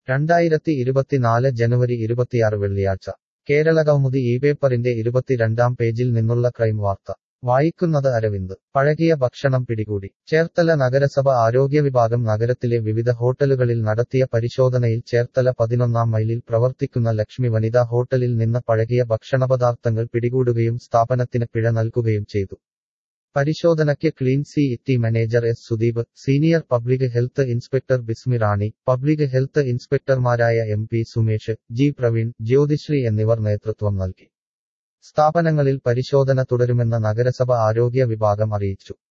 2024 ജനുവരി 26 വെള്ളിയാഴ്ച കേരളകൗമുദി പേപ്പറിന്റെ 22-ാം പേജിൽ നിന്നുള്ള ക്രൈം വാർത്ത വായിക്കുന്നത് അരവിന്ദ് പഴകിയ ഭക്ഷണം പിടികൂടി ചേർത്തല നഗരസഭ ആരോഗ്യവിഭാഗം നഗരത്തിലെ വിവിധ ഹോട്ടലുകളിൽ നടത്തിയ പരിശോധനയിൽ ചേർത്തല 11-ാം മൈലിൽ പ്രവർത്തിക്കുന്ന ലക്ഷ്മി വനിതാ ഹോട്ടലിൽ നിന്ന് പഴകിയ ഭക്ഷണപദാർത്ഥങ്ങൾ പിടികൂടുകയും സ്ഥാപനത്തിന് പിഴ നൽകുകയും ചെയ്തു പരിശോധനയ്ക്ക് clean CET manager S Sudeep senior public health inspector Bismi Rani public health ഇൻസ്പെക്ടർമാരായ എം.പി. സുമേഷ് ജി പ്രവീൺ ജ്യോതിശ്രീ എന്നിവർ നേതൃത്വം നൽകി സ്ഥാപനങ്ങളിൽ പരിശോധന തുടരുമെന്ന് നഗരസഭ ആരോഗ്യ വിഭാഗം അറിയിച്ചു